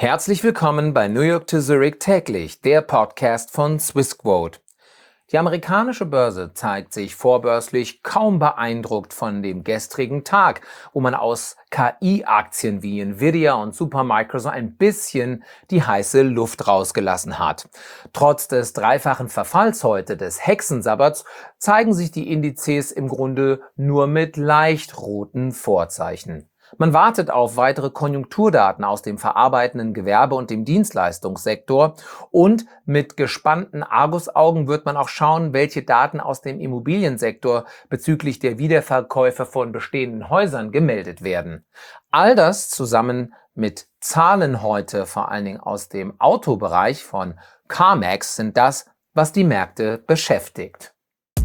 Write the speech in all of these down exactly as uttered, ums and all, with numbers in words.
Herzlich willkommen bei New York to Zurich täglich, der Podcast von Swissquote. Die amerikanische Börse zeigt sich vorbörslich kaum beeindruckt von dem gestrigen Tag, wo man aus K I-Aktien wie Nvidia und Supermicro so ein bisschen die heiße Luft rausgelassen hat. Trotz des dreifachen Verfalls heute des Hexensabberts zeigen sich die Indizes im Grunde nur mit leicht roten Vorzeichen. Man wartet auf weitere Konjunkturdaten aus dem verarbeitenden Gewerbe und dem Dienstleistungssektor und mit gespannten Argusaugen wird man auch schauen, welche Daten aus dem Immobiliensektor bezüglich der Wiederverkäufe von bestehenden Häusern gemeldet werden. All das zusammen mit Zahlen heute, vor allen Dingen aus dem Autobereich von CarMax, sind das, was die Märkte beschäftigt.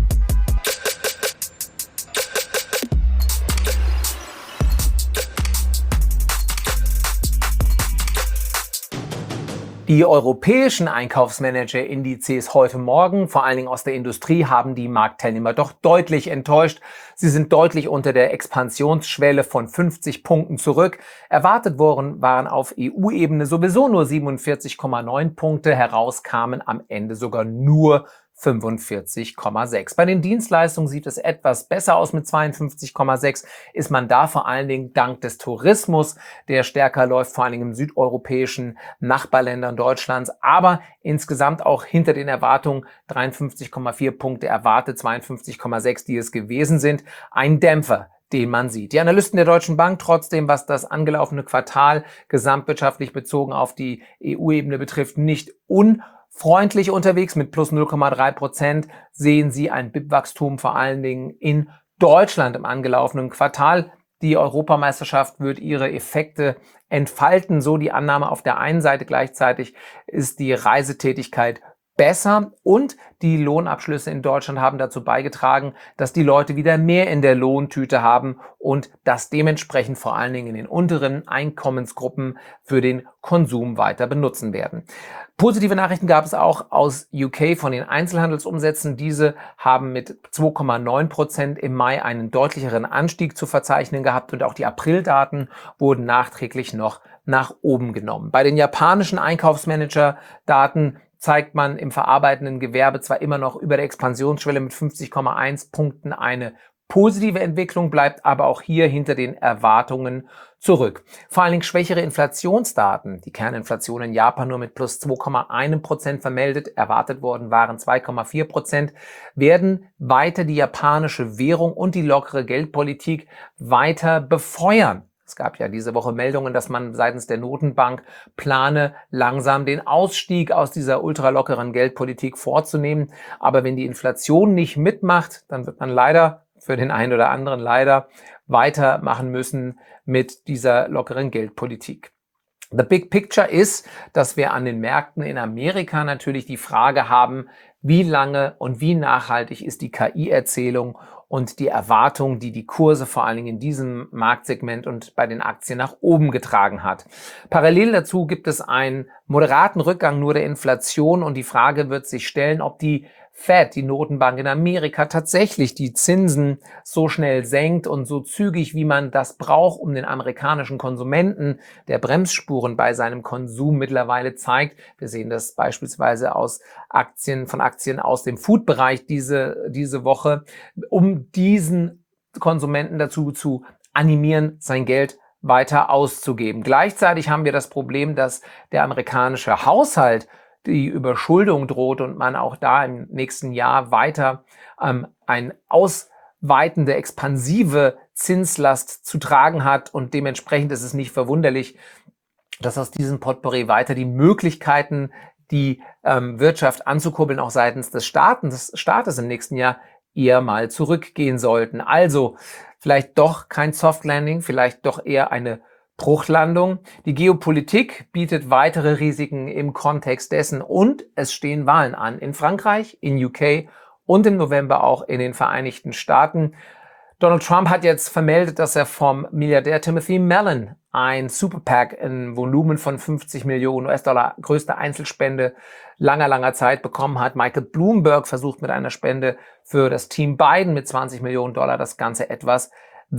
Die europäischen Einkaufsmanager-Indizes heute Morgen, vor allen Dingen aus der Industrie, haben die Marktteilnehmer doch deutlich enttäuscht. Sie sind deutlich unter der Expansionsschwelle von fünfzig Punkten zurück. Erwartet worden waren auf E U-Ebene sowieso nur siebenundvierzig Komma neun Punkte, herauskamen am Ende sogar nur fünfundvierzig Komma sechs. Bei den Dienstleistungen sieht es etwas besser aus mit zweiundfünfzig Komma sechs. Ist man da vor allen Dingen dank des Tourismus, der stärker läuft, vor allen Dingen im südeuropäischen Nachbarländern Deutschlands, aber insgesamt auch hinter den Erwartungen dreiundfünfzig Komma vier Punkte erwartet, zweiundfünfzig Komma sechs, die es gewesen sind. Ein Dämpfer, den man sieht. Die Analysten der Deutschen Bank trotzdem, was das angelaufene Quartal gesamtwirtschaftlich bezogen auf die E U-Ebene betrifft, nicht un freundlich unterwegs mit plus null Komma drei Prozent, sehen Sie ein B I P-Wachstum vor allen Dingen in Deutschland im angelaufenen Quartal. Die Europameisterschaft wird ihre Effekte entfalten, so die Annahme auf der einen Seite. Gleichzeitig ist die Reisetätigkeit besser und die Lohnabschlüsse in Deutschland haben dazu beigetragen, dass die Leute wieder mehr in der Lohntüte haben und das dementsprechend vor allen Dingen in den unteren Einkommensgruppen für den Konsum weiter benutzen werden. Positive Nachrichten gab es auch aus U K von den Einzelhandelsumsätzen. Diese haben mit zwei Komma neun Prozent im Mai einen deutlicheren Anstieg zu verzeichnen gehabt und auch die Aprildaten wurden nachträglich noch nach oben genommen. Bei den japanischen Einkaufsmanager-Daten zeigt man im verarbeitenden Gewerbe zwar immer noch über der Expansionsschwelle mit fünfzig Komma eins Punkten eine positive Entwicklung, bleibt aber auch hier hinter den Erwartungen zurück. Vor allen Dingen schwächere Inflationsdaten, die Kerninflation in Japan nur mit plus zwei Komma eins Prozent vermeldet, erwartet worden waren zwei Komma vier Prozent, werden weiter die japanische Währung und die lockere Geldpolitik weiter befeuern. Es gab ja diese Woche Meldungen, dass man seitens der Notenbank plane, langsam den Ausstieg aus dieser ultralockeren Geldpolitik vorzunehmen. Aber wenn die Inflation nicht mitmacht, dann wird man leider, für den einen oder anderen leider, weitermachen müssen mit dieser lockeren Geldpolitik. The big picture ist, dass wir an den Märkten in Amerika natürlich die Frage haben, wie lange und wie nachhaltig ist die K I-Erzählung und die Erwartung, die die Kurse vor allen Dingen in diesem Marktsegment und bei den Aktien nach oben getragen hat. Parallel dazu gibt es einen moderaten Rückgang nur der Inflation und die Frage wird sich stellen, ob die Fed, die Notenbank in Amerika, tatsächlich die Zinsen so schnell senkt und so zügig, wie man das braucht, um den amerikanischen Konsumenten, der Bremsspuren bei seinem Konsum mittlerweile zeigt. Wir sehen das beispielsweise aus Aktien, von Aktien aus dem Food-Bereich diese, diese Woche, um diesen Konsumenten dazu zu animieren, sein Geld weiter auszugeben. Gleichzeitig haben wir das Problem, dass der amerikanische Haushalt die Überschuldung droht und man auch da im nächsten Jahr weiter ähm, ein ausweitende, expansive Zinslast zu tragen hat und dementsprechend ist es nicht verwunderlich, dass aus diesem Potpourri weiter die Möglichkeiten, die ähm, Wirtschaft anzukurbeln, auch seitens des Staates, des Staates im nächsten Jahr eher mal zurückgehen sollten. Also vielleicht doch kein Soft Landing, vielleicht doch eher eine Bruchlandung. Die Geopolitik bietet weitere Risiken im Kontext dessen und es stehen Wahlen an in Frankreich, in U K und im November auch in den Vereinigten Staaten. Donald Trump hat jetzt vermeldet, dass er vom Milliardär Timothy Mellon ein Super PAC in Volumen von fünfzig Millionen U S-Dollar, größte Einzelspende langer, langer Zeit bekommen hat. Michael Bloomberg versucht mit einer Spende für das Team Biden mit zwanzig Millionen Dollar das Ganze etwas wett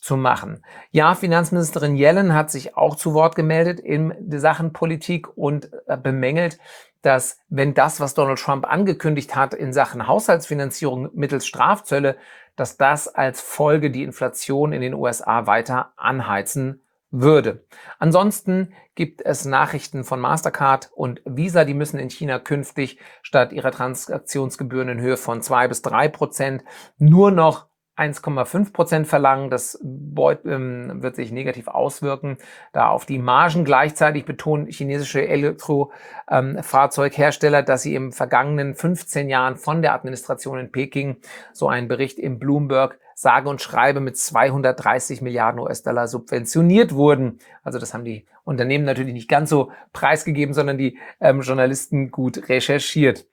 zu machen. Ja, Finanzministerin Yellen hat sich auch zu Wort gemeldet in Sachen Politik und bemängelt, dass wenn das, was Donald Trump angekündigt hat in Sachen Haushaltsfinanzierung mittels Strafzölle, dass das als Folge die Inflation in den U S A weiter anheizen würde. Ansonsten gibt es Nachrichten von Mastercard und Visa, die müssen in China künftig statt ihrer Transaktionsgebühren in Höhe von zwei bis drei Prozent nur noch eins Komma fünf Prozent verlangen. Das ähm, wird sich negativ auswirken, da auf die Margen. Gleichzeitig betonen chinesische Elektrofahrzeuhersteller, ähm, dass sie im vergangenen fünfzehn Jahren von der Administration in Peking, so ein Bericht im Bloomberg, sage und schreibe mit zweihundertdreißig Milliarden U S-Dollar subventioniert wurden. Also das haben die Unternehmen natürlich nicht ganz so preisgegeben, sondern die ähm, Journalisten gut recherchiert.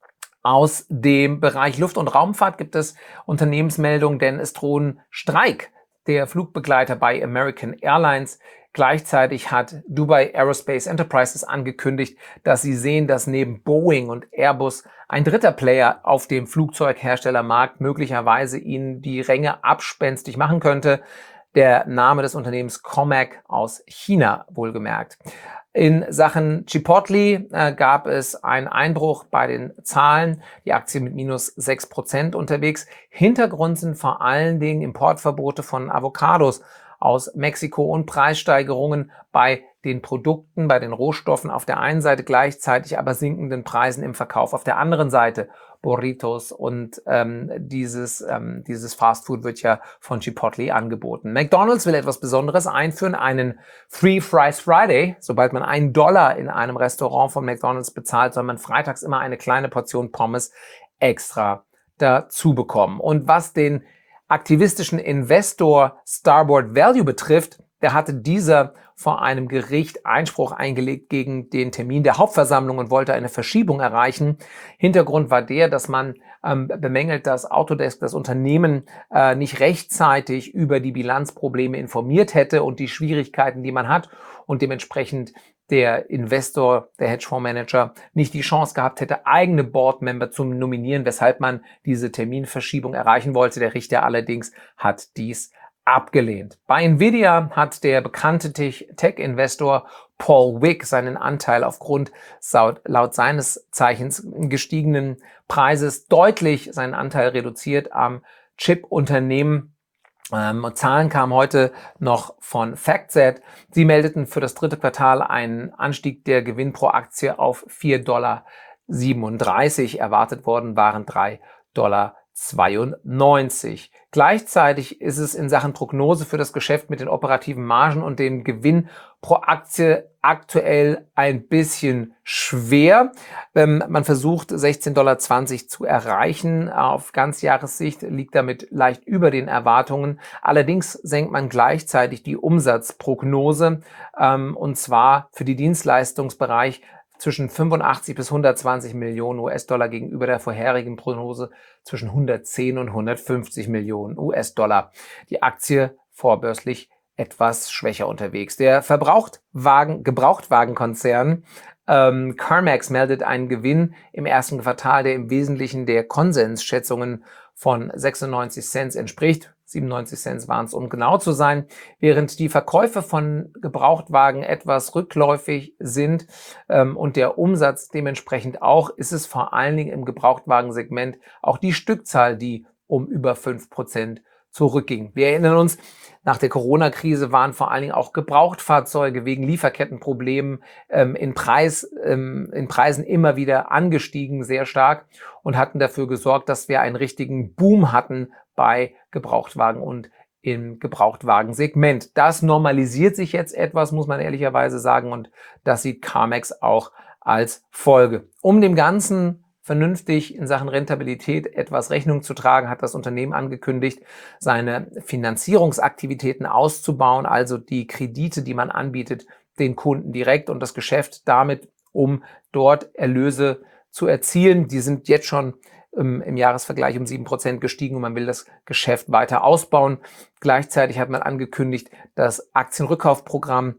Aus dem Bereich Luft- und Raumfahrt gibt es Unternehmensmeldungen, denn es drohen Streik der Flugbegleiter bei American Airlines. Gleichzeitig hat Dubai Aerospace Enterprises angekündigt, dass sie sehen, dass neben Boeing und Airbus ein dritter Player auf dem Flugzeugherstellermarkt möglicherweise ihnen die Ränge abspenstig machen könnte. Der Name des Unternehmens Comac aus China, wohlgemerkt. In Sachen Chipotle äh, gab es einen Einbruch bei den Zahlen, die Aktie mit minus sechs Prozent unterwegs. Hintergrund sind vor allen Dingen Importverbote von Avocados aus Mexiko und Preissteigerungen bei den Produkten, bei den Rohstoffen auf der einen Seite, gleichzeitig aber sinkenden Preisen im Verkauf auf der anderen Seite. Burritos und ähm, dieses, ähm, dieses Fastfood wird ja von Chipotle angeboten. McDonald's will etwas Besonderes einführen, einen Free Fries Friday. Sobald man einen Dollar in einem Restaurant von McDonald's bezahlt, soll man freitags immer eine kleine Portion Pommes extra dazu bekommen. Und was den aktivistischen Investor Starboard Value betrifft, der hatte dieser vor einem Gericht Einspruch eingelegt gegen den Termin der Hauptversammlung und wollte eine Verschiebung erreichen. Hintergrund war der, dass man ähm, bemängelt, dass Autodesk das Unternehmen äh, nicht rechtzeitig über die Bilanzprobleme informiert hätte und die Schwierigkeiten, die man hat, und dementsprechend der Investor, der Hedgefondsmanager, nicht die Chance gehabt hätte, eigene Boardmember zu nominieren, weshalb man diese Terminverschiebung erreichen wollte. Der Richter allerdings hat dies abgelehnt. Bei Nvidia hat der bekannte Tech-Investor Paul Wick seinen Anteil aufgrund laut seines Zeichens gestiegenen Preises deutlich seinen Anteil reduziert am Chip-Unternehmen. Ähm, Zahlen kamen heute noch von FactSet. Sie meldeten für das dritte Quartal einen Anstieg der Gewinn pro Aktie auf vier Komma siebenunddreißig Dollar. Erwartet worden waren drei Komma zweiundneunzig Dollar. Gleichzeitig ist es in Sachen Prognose für das Geschäft mit den operativen Margen und dem Gewinn pro Aktie aktuell ein bisschen schwer. Ähm, man versucht sechzehn Komma zwanzig Dollar zu erreichen. Auf Ganzjahressicht liegt damit leicht über den Erwartungen. Allerdings senkt man gleichzeitig die Umsatzprognose, ähm, und zwar für den Dienstleistungsbereich zwischen fünfundachtzig bis hundertzwanzig Millionen U S-Dollar gegenüber der vorherigen Prognose zwischen hundertzehn und hundertfünfzig Millionen U S-Dollar. Die Aktie vorbörslich etwas schwächer unterwegs. Der Verbrauchtwagen, Gebrauchtwagenkonzern ähm, CarMax meldet einen Gewinn im ersten Quartal, der im Wesentlichen der Konsensschätzungen von sechsundneunzig Cent entspricht. siebenundneunzig Cent waren es, um genau zu sein. Während die Verkäufe von Gebrauchtwagen etwas rückläufig sind ähm, und der Umsatz dementsprechend auch, ist es vor allen Dingen im Gebrauchtwagensegment auch die Stückzahl, die um über fünf Prozent zurückging. Wir erinnern uns, nach der Corona-Krise waren vor allen Dingen auch Gebrauchtfahrzeuge wegen Lieferkettenproblemen ähm, in, Preis, ähm, in Preisen immer wieder angestiegen, sehr stark, und hatten dafür gesorgt, dass wir einen richtigen Boom hatten bei Gebrauchtwagen und im Gebrauchtwagensegment. Das normalisiert sich jetzt etwas, muss man ehrlicherweise sagen, und das sieht CarMax auch als Folge. Um dem Ganzen vernünftig in Sachen Rentabilität etwas Rechnung zu tragen, hat das Unternehmen angekündigt, seine Finanzierungsaktivitäten auszubauen, also die Kredite, die man anbietet, den Kunden direkt und das Geschäft damit, um dort Erlöse zu erzielen. Die sind jetzt schon ähm, im Jahresvergleich um sieben Prozent gestiegen und man will das Geschäft weiter ausbauen. Gleichzeitig hat man angekündigt, das Aktienrückkaufprogramm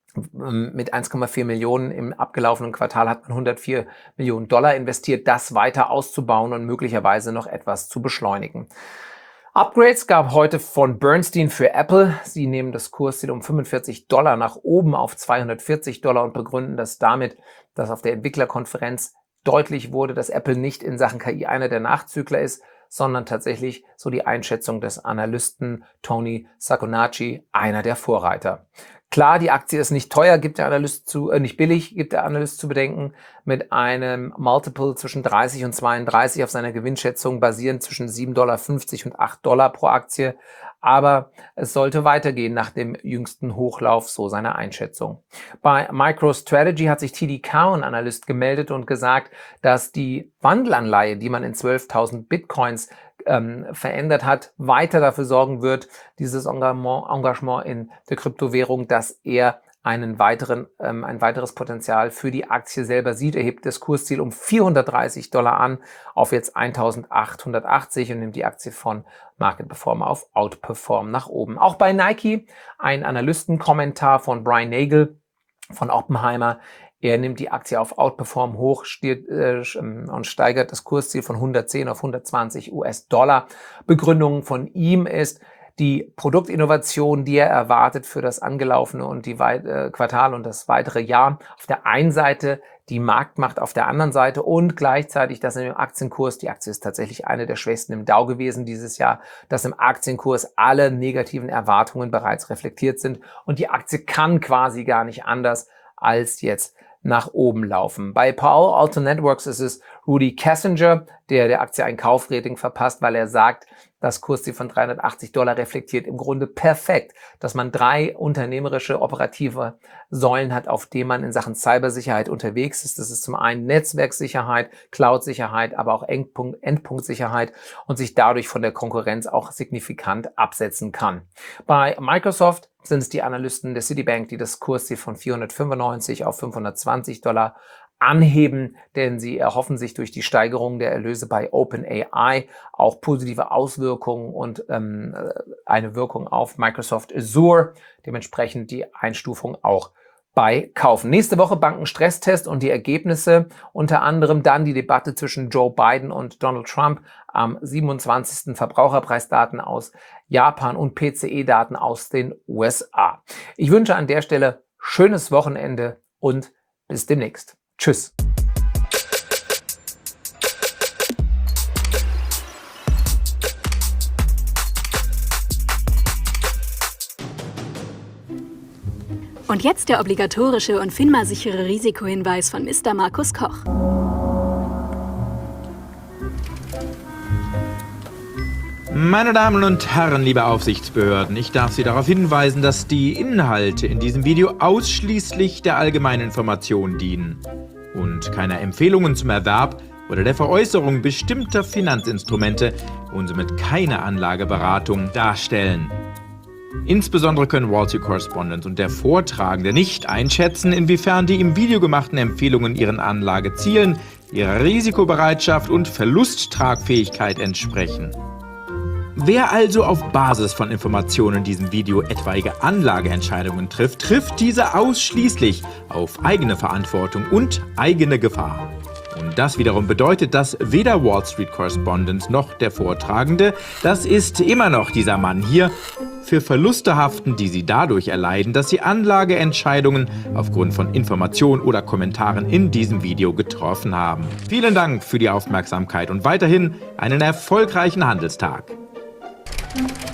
mit eins Komma vier Millionen im abgelaufenen Quartal hat man hundertvier Millionen Dollar investiert, das weiter auszubauen und möglicherweise noch etwas zu beschleunigen. Upgrades gab heute von Bernstein für Apple. Sie nehmen das Kursziel um fünfundvierzig Dollar nach oben auf zweihundertvierzig Dollar und begründen das damit, dass auf der Entwicklerkonferenz deutlich wurde, dass Apple nicht in Sachen K I einer der Nachzügler ist, sondern tatsächlich, so die Einschätzung des Analysten Tony Sacconaghi, einer der Vorreiter. Klar, die Aktie ist nicht teuer, gibt der Analyst zu, äh, nicht billig, gibt der Analyst zu bedenken, mit einem Multiple zwischen dreißig und zweiunddreißig auf seiner Gewinnschätzung basierend zwischen sieben Komma fünfzig Dollar und acht Dollar pro Aktie. Aber es sollte weitergehen nach dem jüngsten Hochlauf, so seine Einschätzung. Bei MicroStrategy hat sich T D Cowen, Analyst, gemeldet und gesagt, dass die Wandelanleihe, die man in zwölftausend Bitcoins ähm, verändert hat, weiter dafür sorgen wird, dieses Engagement, Engagement in der Kryptowährung, dass er einen weiteren, ähm, ein weiteres Potenzial für die Aktie selber sieht. Er hebt das Kursziel um vierhundertdreißig Dollar an auf jetzt eintausendachthundertachtzig und nimmt die Aktie von Market Performer auf Outperform nach oben. Auch bei Nike ein Analystenkommentar von Brian Nagel von Oppenheimer. Er nimmt die Aktie auf Outperform hoch stiert, äh, und steigert das Kursziel von hundertzehn auf hundertzwanzig US-Dollar. Begründung von ihm ist die Produktinnovation, die er erwartet für das angelaufene und die äh, Quartal und das weitere Jahr. Auf der einen Seite die Marktmacht, auf der anderen Seite und gleichzeitig das im Aktienkurs, die Aktie ist tatsächlich eine der schwächsten im Dow gewesen dieses Jahr, dass im Aktienkurs alle negativen Erwartungen bereits reflektiert sind und die Aktie kann quasi gar nicht anders als jetzt nach oben laufen. Bei Palo Alto Networks ist es Rudy Kessinger, der der Aktie ein Kaufrating verpasst, weil er sagt, das Kursziel von dreihundertachtzig Dollar reflektiert im Grunde perfekt, dass man drei unternehmerische operative Säulen hat, auf denen man in Sachen Cybersicherheit unterwegs ist. Das ist zum einen Netzwerksicherheit, Cloud-Sicherheit, aber auch Endpunkt, Endpunktsicherheit und sich dadurch von der Konkurrenz auch signifikant absetzen kann. Bei Microsoft sind es die Analysten der Citibank, die das Kursziel von vierhundertfünfundneunzig auf fünfhundertzwanzig Dollar anheben, denn sie erhoffen sich durch die Steigerung der Erlöse bei OpenAI auch positive Auswirkungen und ähm, eine Wirkung auf Microsoft Azure, dementsprechend die Einstufung auch bei Kaufen. Nächste Woche Bankenstresstest und die Ergebnisse, unter anderem dann die Debatte zwischen Joe Biden und Donald Trump am siebenundzwanzigsten Verbraucherpreisdaten aus Japan und P C E-Daten aus den U S A. Ich wünsche an der Stelle schönes Wochenende und bis demnächst. Tschüss. Und jetzt der obligatorische und FINMA-sichere Risikohinweis von Mister Markus Koch. Meine Damen und Herren, liebe Aufsichtsbehörden, ich darf Sie darauf hinweisen, dass die Inhalte in diesem Video ausschließlich der allgemeinen Information dienen und keiner Empfehlungen zum Erwerb oder der Veräußerung bestimmter Finanzinstrumente und somit keine Anlageberatung darstellen. Insbesondere können Wall Street Correspondent und der Vortragende nicht einschätzen, inwiefern die im Video gemachten Empfehlungen ihren Anlagezielen, ihrer Risikobereitschaft und Verlusttragfähigkeit entsprechen. Wer also auf Basis von Informationen in diesem Video etwaige Anlageentscheidungen trifft, trifft diese ausschließlich auf eigene Verantwortung und eigene Gefahr. Und das wiederum bedeutet, dass weder Wall Street Correspondent noch der Vortragende, das ist immer noch dieser Mann hier, für Verluste haften, die sie dadurch erleiden, dass sie Anlageentscheidungen aufgrund von Informationen oder Kommentaren in diesem Video getroffen haben. Vielen Dank für die Aufmerksamkeit und weiterhin einen erfolgreichen Handelstag.